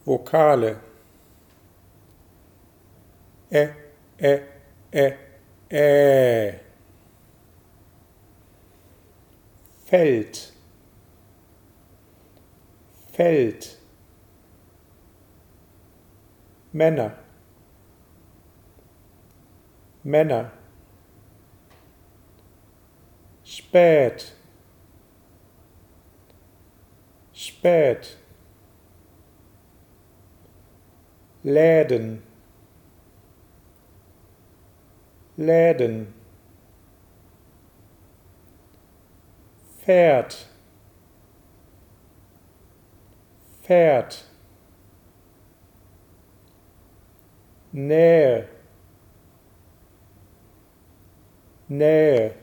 Vokale ä, ä, ä, ä. Feld, Feld. Männer, Männer. Spät, spät. Läden, Läden. Pferd, Pferd. Nähe, Nähe.